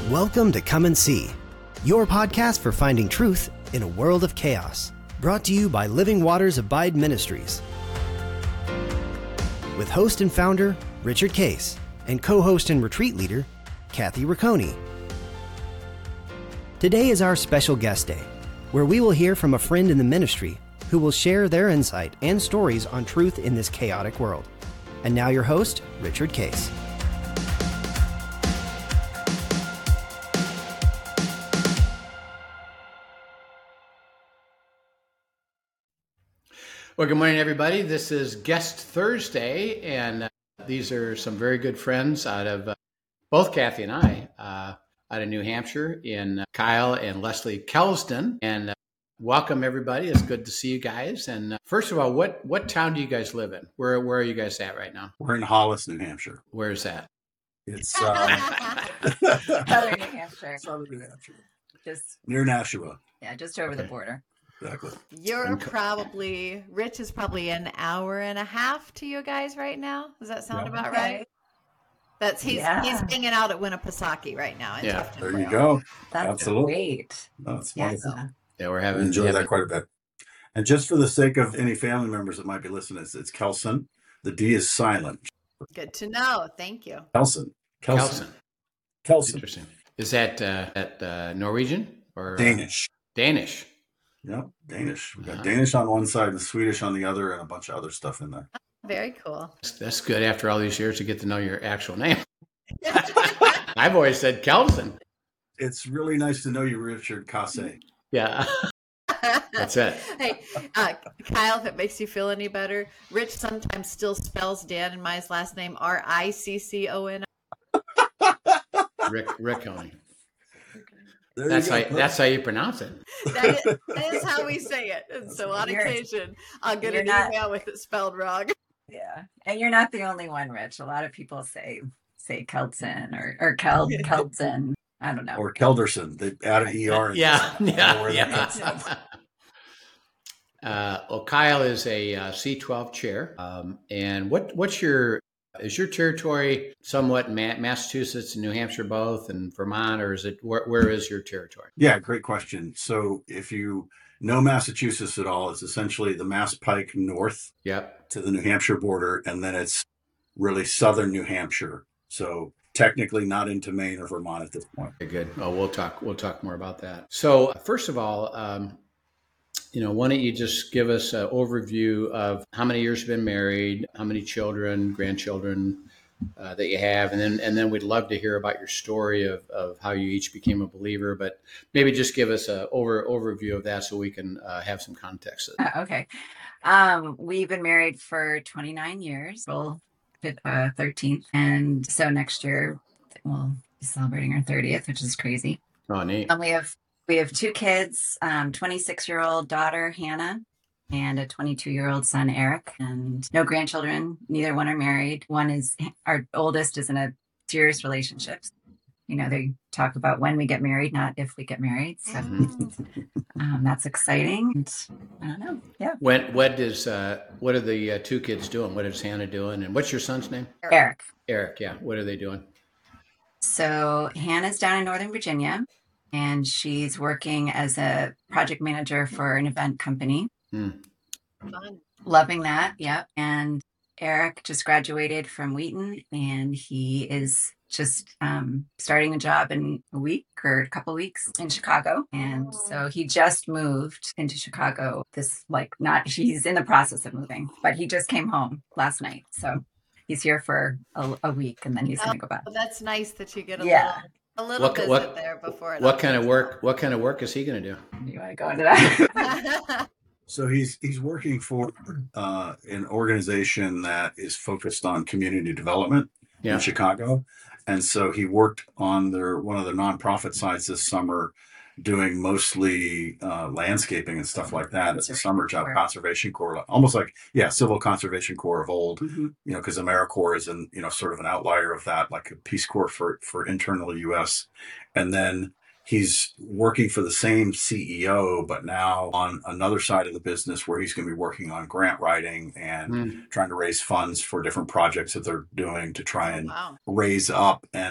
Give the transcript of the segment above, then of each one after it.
Welcome to Come and See, your podcast for finding truth in a world of chaos. Brought to you by Living Waters Abide Ministries. With host and founder, Richard Case, and co-host and retreat leader, Kathy Riccone. Today is our special guest day, where we will hear from a friend in the ministry who will share their insight and stories on truth in this chaotic world. And now your host, Richard Case. Well, good morning, everybody. This is Guest Thursday, and these are some very good friends out of both Kathy and I, out of New Hampshire, in Kyle and Leslie Kelston. And welcome, everybody. It's good to see you guys. And first of all, what town do you guys live in? Where are you guys at right now? We're in Hollis, New Hampshire. Where is that? It's Southern New Hampshire. Southern New Hampshire. Just Near Nashua. Yeah, just over the border. Exactly. Rich is probably an hour and a half to you guys right now. Does that sound about right? He's hanging out at Winnipesaukee right now. There you go. That's absolutely great. That's wonderful. Yeah, we're enjoy that quite a bit. And just for the sake of any family members that might be listening, it's Kelson. The D is silent. Good to know. Thank you. Kelson. Interesting. Is that Norwegian or Danish? Danish. Yep, Danish. We got Danish on one side and Swedish on the other, and a bunch of other stuff in there. Very cool. That's good after all these years to get to know your actual name. I've always said Kelson. It's really nice to know you, Richard Case. Yeah. That's it. Hey, Kyle, if it makes you feel any better, Rich sometimes still spells Dan and my last name Riccon. Riccone. That's how you pronounce it. That is how we say it. And so on occasion, I'll get an email with it spelled wrong. Yeah. And you're not the only one, Rich. A lot of people say Kelson or Kelson. I don't know. Or Kelderson. They add an ER. Yeah. Well, Kyle is a C12 chair. And is your territory somewhat Massachusetts and New Hampshire both and Vermont, or is it where is your territory? Yeah, great question. So if you know Massachusetts at all, it's essentially the Mass Pike north to the New Hampshire border, and then it's really southern New Hampshire. So technically not into Maine or Vermont at this point. Very good. Oh, we'll talk more about that. So first of all, why don't you just give us an overview of how many years you've been married, how many children, grandchildren that you have, and then we'd love to hear about your story of how you each became a believer. But maybe just give us an overview of that so we can have some context. Okay. We've been married for 29 years. Well, 13th, and so next year we'll be celebrating our 30th, which is crazy. Oh, neat. And we have two kids, 26-year-old daughter, Hannah, and a 22-year-old son, Eric, and no grandchildren. Neither one are married. Our oldest is in a serious relationship. They talk about when we get married, not if we get married. So that's exciting. And I don't know. Yeah. What are the two kids doing? What is Hannah doing? And what's your son's name? Eric. Yeah. What are they doing? So Hannah's down in Northern Virginia, and she's working as a project manager for an event company. Fun. Loving that. Yep. And Eric just graduated from Wheaton, and he is just starting a job in a week or a couple weeks in Chicago. And so he just moved into Chicago. He's in the process of moving, but he just came home last night. So he's here for a week, and then he's going to go back. Well, that's nice that you get a little visit there before. What kind of work is he going to do? Do you want to go into that? So he's working for an organization that is focused on community development in Chicago. And so he worked on one of the nonprofit sites this summer, doing mostly landscaping and stuff like that. It's a summer job, Conservation Corps, almost like, Civil Conservation Corps of old, because AmeriCorps is sort of an outlier of that, like a Peace Corps for internal U.S. And then he's working for the same CEO, but now on another side of the business where he's going to be working on grant writing and trying to raise funds for different projects that they're doing to try and raise up and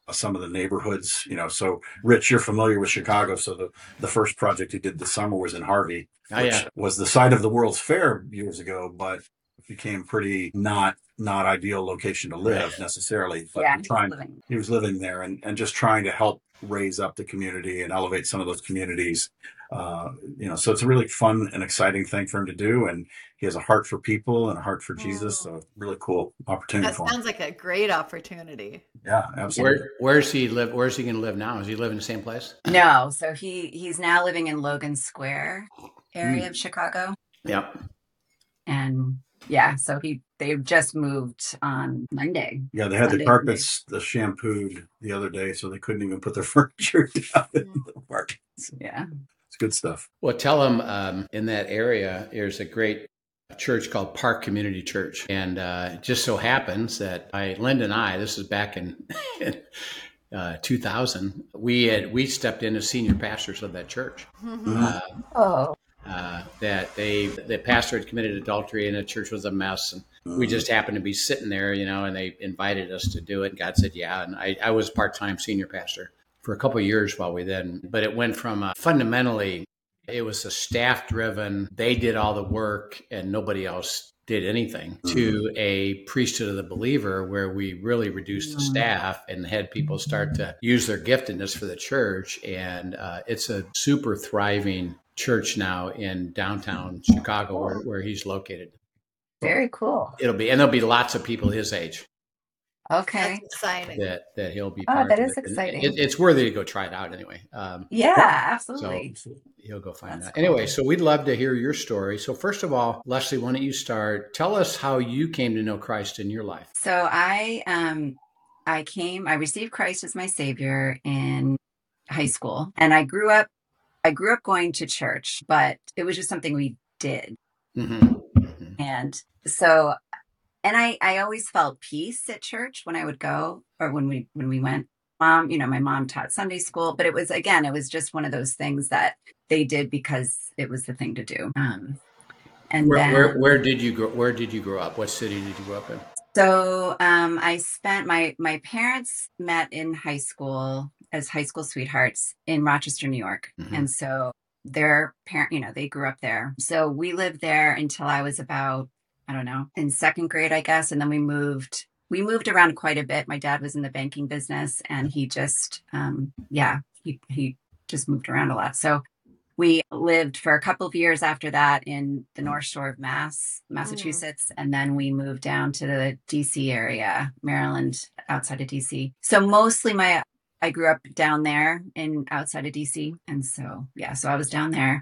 some of the neighborhoods, so Rich, you're familiar with Chicago. So the first project he did this summer was in Harvey, which was the site of the World's Fair years ago, but became pretty not ideal location to live necessarily. But he was living there and just trying to help raise up the community and elevate some of those communities. So it's a really fun and exciting thing for him to do. And he has a heart for people and a heart for Jesus. So really cool opportunity for him. That sounds like a great opportunity. Yeah, absolutely. Where's he live? Where's he going to live now? Is he live in the same place? No. So he's now living in Logan Square area of Chicago. Yep. And so they've just moved on Monday. Yeah, they had the carpets shampooed the other day, so they couldn't even put their furniture down in the park. Yeah. It's good stuff. Well, tell them in that area, there's a great church called Park Community Church. And it just so happens that Linda and I, this is back in 2000, we stepped in as senior pastors of that church. That the pastor had committed adultery and the church was a mess. And we just happened to be sitting there, and they invited us to do it. And God said, yeah. And I was part-time senior pastor for a couple of years but it went from fundamentally, it was a staff-driven, they did all the work and nobody else did anything, to a priesthood of the believer where we really reduced the staff and had people start to use their giftedness for the church. And it's a super thriving church now in downtown Chicago where he's located. Very cool. There'll be lots of people his age. Okay. That's exciting. That he'll be part that of is it. exciting. It's worthy to go try it out anyway. Absolutely. So he'll go find that. Cool. Anyway, so we'd love to hear your story. So first of all, Leslie, why don't you start? Tell us how you came to know Christ in your life. So I received Christ as my Savior in high school, and I grew up going to church, but it was just something we did. And so, and I always felt peace at church when I would go, or when we went. My mom taught Sunday school, but it was just one of those things that they did because it was the thing to do. And where did you grow up? What city did you grow up in? So I spent my parents met in high school as high school sweethearts in Rochester, New York. And so their parent, they grew up there. So we lived there until I was about, I don't know, in second grade, I guess. And then we moved around quite a bit. My dad was in the banking business and he just, he just moved around a lot. So we lived for a couple of years after that in the North Shore of Massachusetts. And then we moved down to the DC area, Maryland, outside of DC. So mostly I grew up down there outside of DC. And so, so I was down there.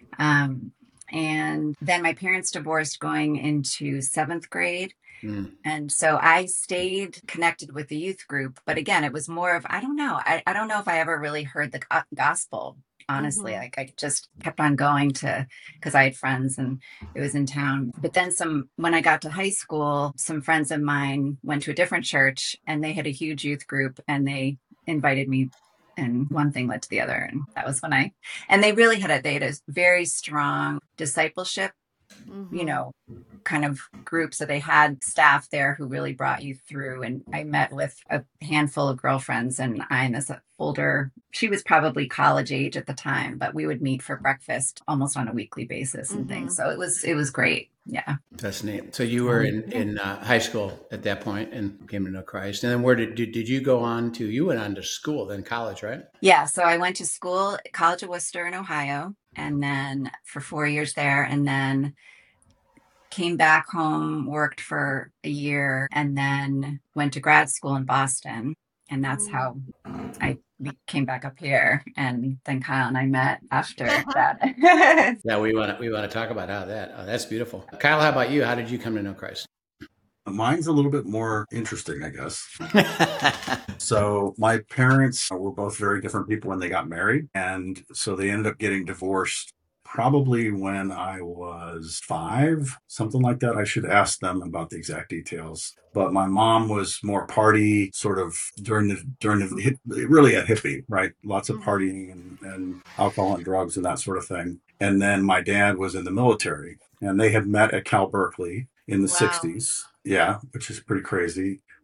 And then my parents divorced going into seventh grade. And so I stayed connected with the youth group. But again, it was more of, I don't know. I don't know if I ever really heard the gospel, honestly. Like I just kept on going because I had friends and it was in town. But then when I got to high school, some friends of mine went to a different church and they had a huge youth group and they invited me. And one thing led to the other. And that was when and they really had a very strong discipleship, kind of group. So they had staff there who really brought you through. And I met with a handful of girlfriends and this older, she was probably college age at the time, but we would meet for breakfast almost on a weekly basis and things. So it was great. Yeah. That's neat. So you were in high school at that point and came to know Christ. And then where did you go on to? You went on to school, then college, right? Yeah. So I went to school, College of Worcester in Ohio, and then for 4 years there, and then came back home, worked for a year, and then went to grad school in Boston. And that's how I came back up here. And then Kyle and I met after that. Yeah, we want to talk about that's beautiful. Kyle, how about you? How did you come to know Christ? Mine's a little bit more interesting, I guess. So my parents were both very different people when they got married. And so they ended up getting divorced probably when I was 5, something like that. I should ask them about the exact details. But my mom was more party, sort of during the really a hippie, right? Lots of partying and alcohol and drugs and that sort of thing. And then my dad was in the military, and they had met at Cal Berkeley in the 60s. Yeah, which is pretty crazy.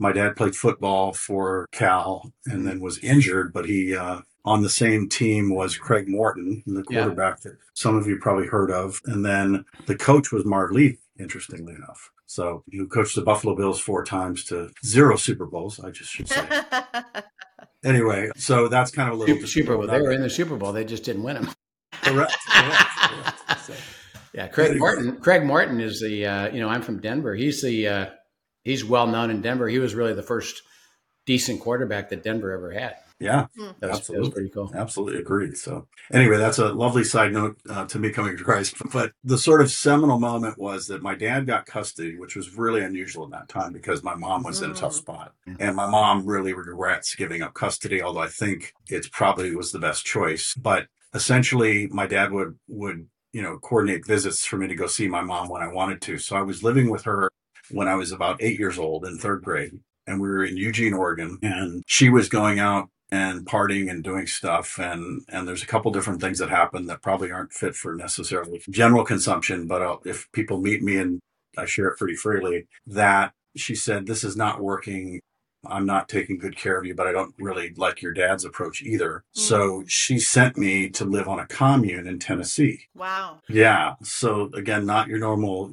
My dad played football for Cal and then was injured, but he, on the same team was Craig Morton, the quarterback that some of you probably heard of. And then the coach was Marv Levy, interestingly enough. So you coached the Buffalo Bills 4 times to 0 Super Bowls, I just should say. Anyway, so that's kind of a little Super Bowl. They were in the Super Bowl. They just didn't win them. Correct. So, yeah, Craig Morton is the, I'm from Denver. He's well known in Denver. He was really the first decent quarterback that Denver ever had. Yeah, absolutely. That was pretty cool. Absolutely agreed. So anyway, that's a lovely side note to me coming to Christ. But the sort of seminal moment was that my dad got custody, which was really unusual in that time because my mom was in a tough spot. And my mom really regrets giving up custody, although I think it probably was the best choice. But essentially, my dad would coordinate visits for me to go see my mom when I wanted to. So I was living with her when I was about 8 years old in 3rd grade. And we were in Eugene, Oregon, and she was going out and partying and doing stuff. And there's a couple different things that happen that probably aren't fit for necessarily general consumption. But if people meet me, and I share it pretty freely, that she said, this is not working. I'm not taking good care of you, but I don't really like your dad's approach either. So she sent me to live on a commune in Tennessee. Wow. Yeah. So again, not your normal,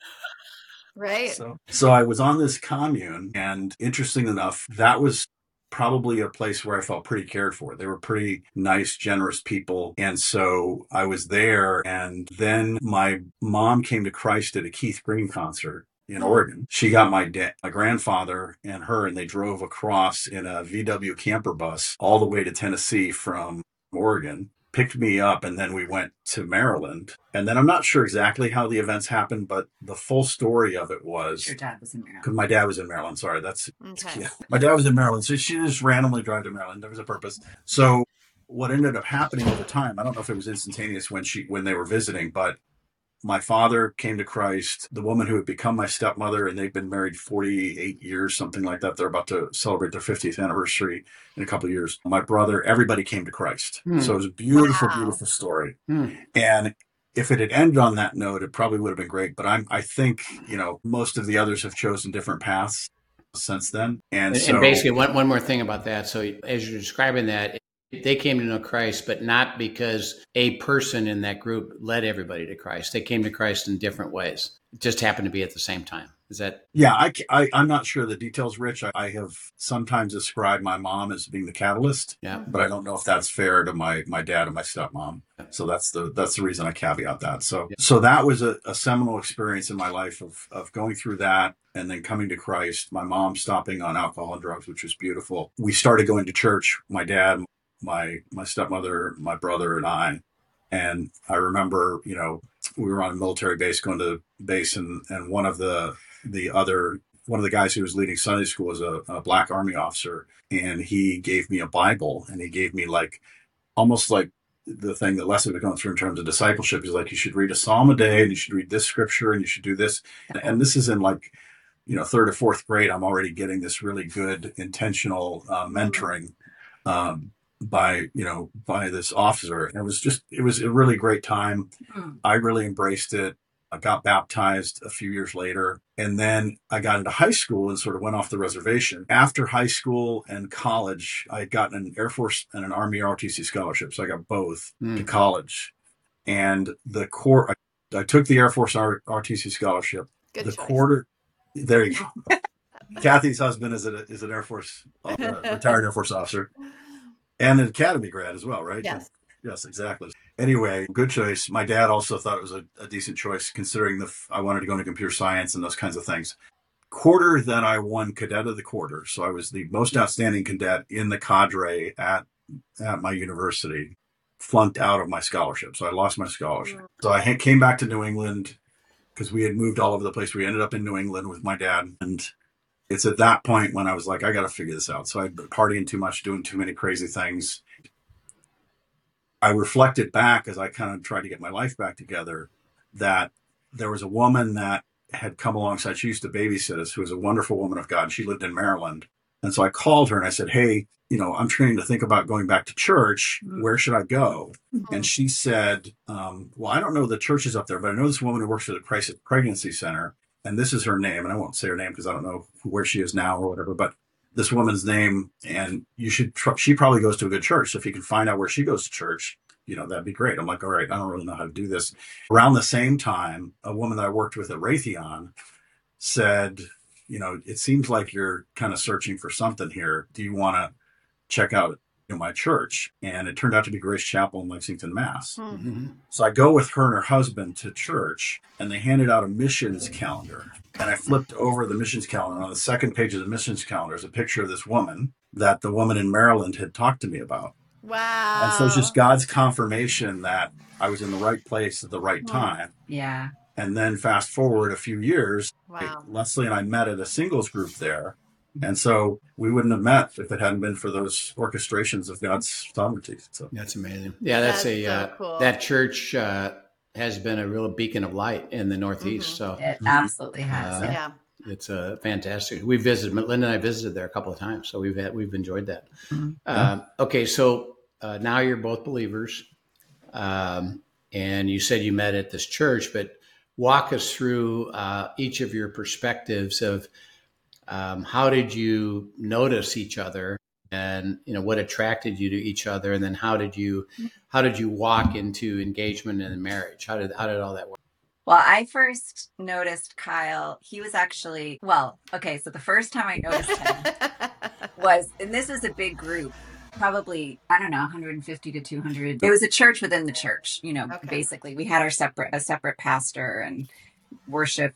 Right. So I was on this commune, and interesting enough, that was probably a place where I felt pretty cared for. They were pretty nice, generous people. And so I was there. And then my mom came to Christ at a Keith Green concert in Oregon. She got my grandfather and her, and they drove across in a VW camper bus all the way to Tennessee from Oregon, picked me up, and then we went to Maryland. And then I'm not sure exactly how the events happened, but the full story of it was... Your dad was in Maryland. Because my dad was in Maryland. Sorry, that's... Okay. Yeah. My dad was in Maryland, so she just randomly drove to Maryland. There was a purpose. So what ended up happening over time, I don't know if it was instantaneous when they were visiting, but my father came to Christ, the woman who had become my stepmother, and they've been married 48 years, something like that. They're about to celebrate their 50th anniversary in a couple of years. My brother, everybody came to Christ. So it was a beautiful, beautiful story. And if it had ended on that note, it probably would have been great. But I think, most of the others have chosen different paths since then. And basically, one more thing about that. So as you're describing that, they came to know Christ, but not because a person in that group led everybody to Christ. They came to Christ in different ways. It just happened to be at the same time. Is that? Yeah, I'm not sure the details, Rich. I have sometimes described my mom as being the catalyst, but I don't know if that's fair to my dad and my stepmom. So that's the reason I caveat that. So that was a seminal experience in my life of going through that and then coming to Christ. My mom stopping on alcohol and drugs, which was beautiful. We started going to church. My dad, my stepmother, my brother, and I. And I remember, we were on a military base going to base, and one of the guys who was leading Sunday school was a Black Army officer, and he gave me a Bible, and he gave me almost like the thing that Leslie was going through in terms of discipleship. He's like, you should read a psalm a day, and you should read this scripture, and you should do this. And this is in 3rd or 4th grade. I'm already getting this really good intentional mentoring by this officer. And it was a really great time. I really embraced it. I got baptized a few years later, and then I got into high school and sort of went off the reservation. After high school and college, I had gotten an Air Force and an Army ROTC scholarship. So I got both to college. And I took the Air Force ROTC scholarship. Good choice. Quarter, there you go. Kathy's husband is an Air Force, retired Air Force officer. And an academy grad as well, right? Yes. Yes, exactly. Anyway, good choice. My dad also thought it was a decent choice, considering I wanted to go into computer science and those kinds of things. Quarter that I won cadet of the quarter. So I was the most outstanding cadet in the cadre at my university, flunked out of my scholarship. So I lost my scholarship. So I came back to New England because we had moved all over the place. We ended up in New England with my dad, and it's at that point when I was like, I got to figure this out. So I'd been partying too much, doing too many crazy things. I reflected back as I kind of tried to get my life back together that there was a woman that had come alongside. She used to babysit us, who was a wonderful woman of God. She lived in Maryland. And so I called her and I said, hey, I'm trying to think about going back to church. Where should I go? And she said, well, I don't know the churches up there, but I know this woman who works for the Crisis Pregnancy Center. and this is her name, and I won't say her name because I don't know where she is now or whatever, but this woman's name, and she probably goes to a good church. So if you can find out where she goes to church, that'd be great. I'm like, all right, I don't really know how to do this. Around the same time, a woman that I worked with at Raytheon said, it seems like you're kind of searching for something here. Do you want to check out my church? And it turned out to be Grace Chapel in Lexington, Mass. Mm-hmm. So I go with her and her husband to church, and they handed out a missions calendar. And I flipped over the missions calendar. On the second page of the missions calendar is a picture of this woman that the woman in Maryland had talked to me about. Wow. And so it's just God's confirmation that I was in the right place at the right time. Yeah. And then fast forward a few years, Wow. Leslie and I met at a singles group there. And so we wouldn't have met if it hadn't been for those orchestrations of God's sovereignty. So that's amazing. Yeah, that's so cool. That church has been a real beacon of light in the Northeast. Mm-hmm. So it absolutely has. Yeah. It's fantastic. We visited, Linda and I visited there a couple of times, so we've enjoyed that. Mm-hmm. Okay, so now you're both believers, and you said you met at this church, but walk us through each of your perspectives of how did you notice each other, and what attracted you to each other, and then how did you walk into engagement and marriage? How did all that work? Well, I first noticed Kyle. He was actually, so the first time I noticed him was, and this is a big group, probably, I don't know, 150 to 200. It was a church within the church, basically. We had a separate pastor and worship.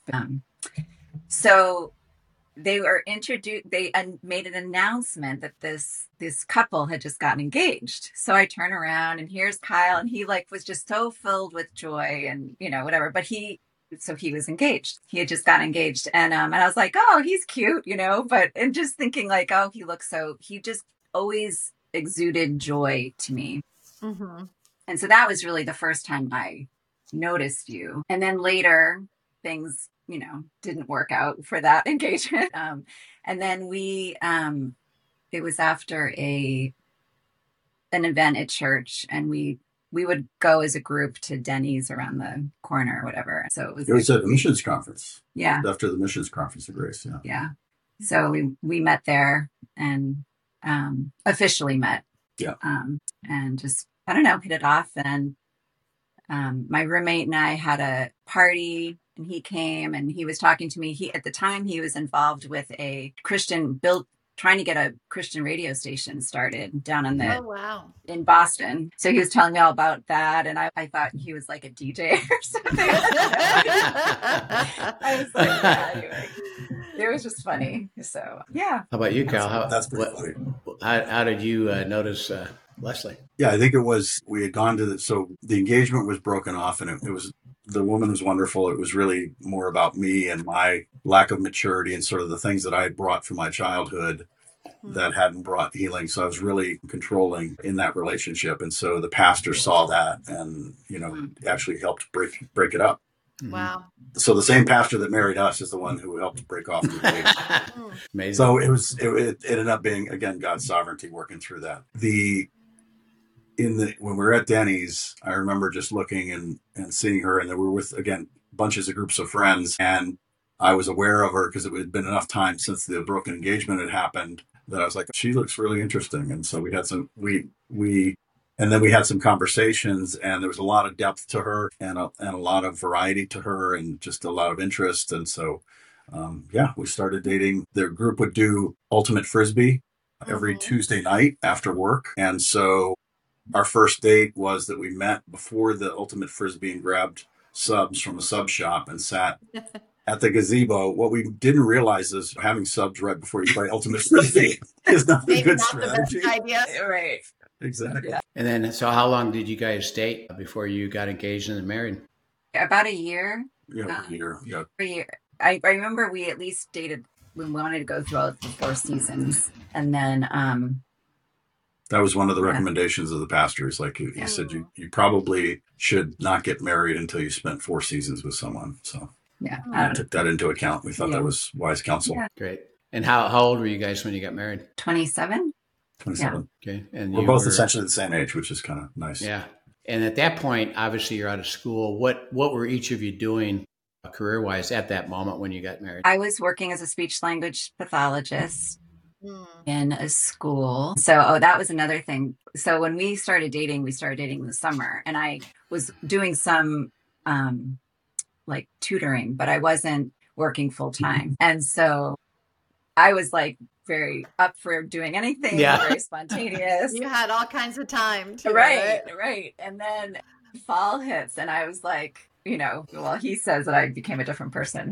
So they were introduced, they made an announcement that this couple had just gotten engaged. So I turn around and here's Kyle, and he was just so filled with joy and, whatever, but he was engaged. He had just gotten engaged. And I was like, oh, he's cute, and just thinking he just always exuded joy to me. Mm-hmm. And so that was really the first time I noticed you. And then later things, didn't work out for that engagement. And then it was after an event at church, and we would go as a group to Denny's around the corner or whatever. So it was at the missions conference. Yeah. After the missions conference of Grace. Yeah. Yeah. So we met there and officially met. Yeah. And just, I don't know, hit it off. And my roommate and I had a party, and he came and he was talking to me. At the time he was involved with a Christian trying to get a Christian radio station started down in Boston. So he was telling me all about that. And I thought he was like a DJ or something. I was like, yeah, anyway. It was just funny. So, yeah. How about you, Kyle? That's pretty funny. How did you notice Leslie? Yeah, I think it was, we had gone to so the engagement was broken off, and it was, the woman was wonderful. It was really more about me and my lack of maturity and sort of the things that I had brought from my childhood that hadn't brought healing. So I was really controlling in that relationship. And so the pastor saw that and, actually helped break it up. Wow. So the same pastor that married us is the one who helped break off the engagement. Amazing. So it ended up being, again, God's sovereignty working through that. When we were at Denny's, I remember just looking and seeing her, and then we were with, again, bunches of groups of friends, and I was aware of her because it had been enough time since the broken engagement had happened that I was like, she looks really interesting. And so we had some conversations, and there was a lot of depth to her and a lot of variety to her and just a lot of interest. And so, we started dating. The group would do ultimate Frisbee every Tuesday night after work. And so our first date was that we met before the ultimate Frisbee and grabbed subs from a sub shop and sat at the gazebo. What we didn't realize is having subs right before you play ultimate Frisbee is not a good strategy. Idea. Right. Exactly. Yeah. And then, so how long did you guys date before you got engaged and then married? About a year. Yeah, a year. Yeah. A year. I remember we at least dated, we wanted to go through all the 4 seasons. And then that was one of the recommendations of the pastors. Like he said, you probably should not get married until you spent 4 seasons with someone. So I took that into account. We thought that was wise counsel. Yeah. Great. And how old were you guys when you got married? 27. 27. Yeah. Okay. And we're both essentially the same age, which is kind of nice. Yeah. And at that point, obviously you're out of school. What were each of you doing career-wise at that moment when you got married? I was working as a speech language pathologist in a school. So, that was another thing. So when we started dating in the summer, and I was doing some like tutoring, but I wasn't working full time. And so I was like very up for doing anything, very spontaneous. You had all kinds of time too, right. And then fall hits, and I was like, he says that I became a different person.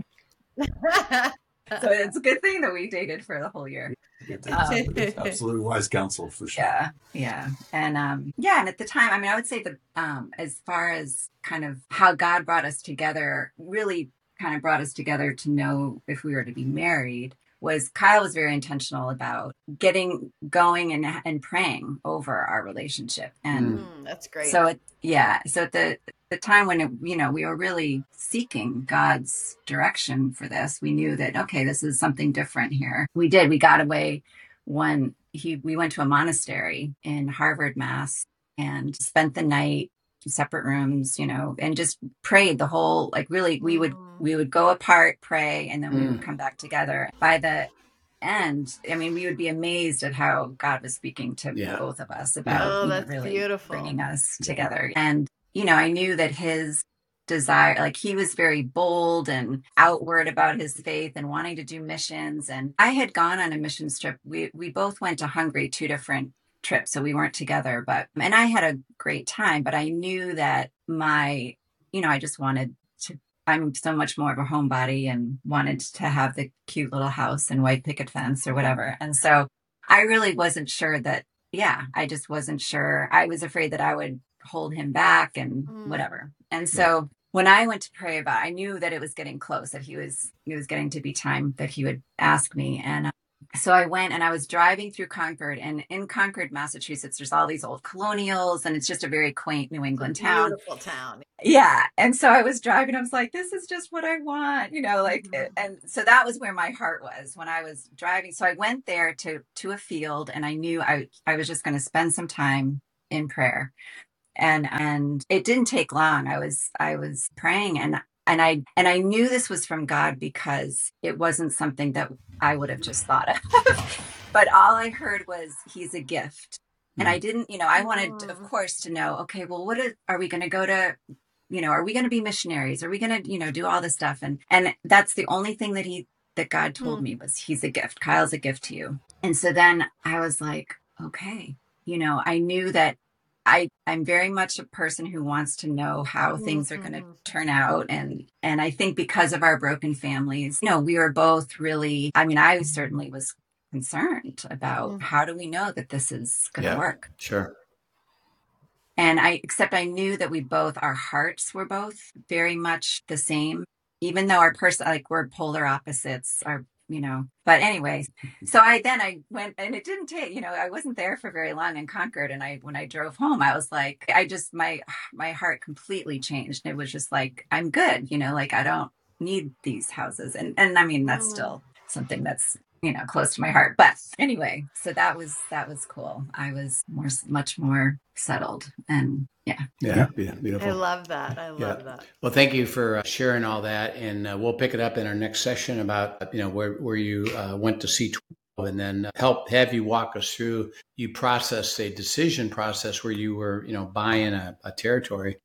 So it's a good thing that we dated for the whole year. Absolutely wise counsel for sure. Yeah. And and at the time, I would say that as far as kind of how God brought us together, really kind of brought us together to know if we were to be married, was Kyle was very intentional about getting going and praying over our relationship. And that's great. So at the time when we were really seeking God's direction for this, we knew that, okay, this is something different here. We got away when we went to a monastery in Harvard, Mass, and spent the night in separate rooms, and just prayed the whole, like, really, we would go apart, pray, and then we would come back together. By the end, we would be amazed at how God was speaking to both of us about that's really beautiful, bringing us together. And I knew that his desire, like, he was very bold and outward about his faith and wanting to do missions. And I had gone on a missions trip. We both went to Hungary, 2 different trips, so we weren't together, and I had a great time, but I knew that I just wanted to, I'm so much more of a homebody and wanted to have the cute little house and white picket fence or whatever. And so I really wasn't sure that, I just wasn't sure. I was afraid that I would hold him back and whatever. And so when I went to pray about it, I knew that it was getting close, that he was getting to be time that he would ask me. And so I went, and I was driving through Concord, and in Concord, Massachusetts, there's all these old colonials, and it's just a very quaint New England town. Beautiful town. Yeah. And so I was driving, I was like, this is just what I want, and so that was where my heart was when I was driving. So I went there to a field, and I knew I was just going to spend some time in prayer. And it didn't take long. I was praying, and I knew this was from God, because it wasn't something that I would have just thought of. But all I heard was, he's a gift. And I didn't, I wanted, of course, to know, okay, well, are we going to go to, are we going to be missionaries? Are we going to, do all this stuff? And that's the only thing that God told me was, he's a gift. Kyle's a gift to you. And so then I was like, okay, I knew that I'm very much a person who wants to know how things are going to turn out. And I think because of our broken families, we were both really, I certainly was concerned about how do we know that this is going to work? Sure. And I knew that our hearts were both very much the same, even though we're polar opposites, but anyway, so I went, and it didn't take, I wasn't there for very long in Concord. And when I drove home, I was like, my heart completely changed. And it was just like, I'm good, I don't need these houses. And that's still something that's, close to my heart. But anyway, so that was cool. I was much more settled, and beautiful. I love that. I love that. Well, thank you for sharing all that, and we'll pick it up in our next session about where you went to C12, and then have you walk us through. You process a decision process where you were buying a territory.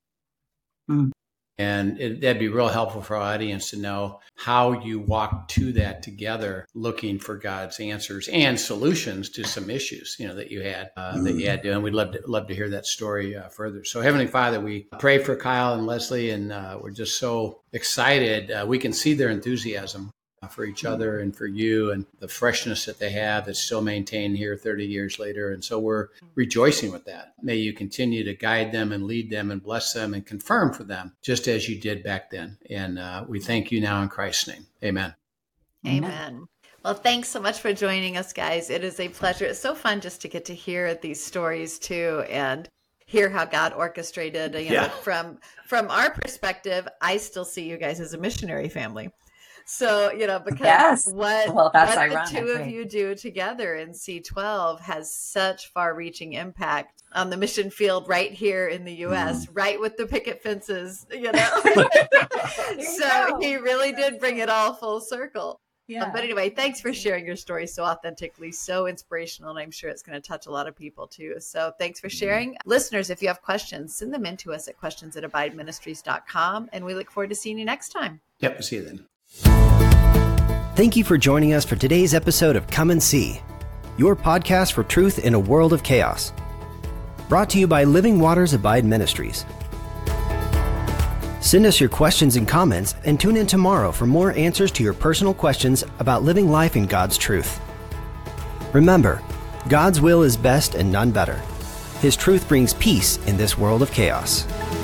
And that'd be real helpful for our audience to know how you walked to that together, looking for God's answers and solutions to some issues, that you had to. And we'd love to hear that story further. So, Heavenly Father, we pray for Kyle and Leslie, and we're just so excited. We can see their enthusiasm for each other and for you, and the freshness that they have that's still maintained here 30 years later. And so we're rejoicing with that. May you continue to guide them and lead them and bless them and confirm for them, just as you did back then. And we thank you now in Christ's name. Amen. Amen. Well, thanks so much for joining us, guys. It is a pleasure. It's so fun just to get to hear these stories too, and hear how God orchestrated, from our perspective. I still see you guys as a missionary family. So, because what the two of right? You do together in C12 has such far-reaching impact on the mission field right here in the U.S., right with the picket fences, So he really did bring it all full circle. Yeah. But anyway, thanks for sharing your story so authentically, so inspirational, and I'm sure it's going to touch a lot of people too. So thanks for sharing. Listeners, if you have questions, send them in to us at questions@abideministries.com, and we look forward to seeing you next time. Yep, we'll see you then. Thank you for joining us for today's episode of Come and See, your podcast for truth in a world of chaos. Brought to you by Living Waters Abide Ministries. Send us your questions and comments and tune in tomorrow for more answers to your personal questions about living life in God's truth. Remember, God's will is best and none better. His truth brings peace in this world of chaos.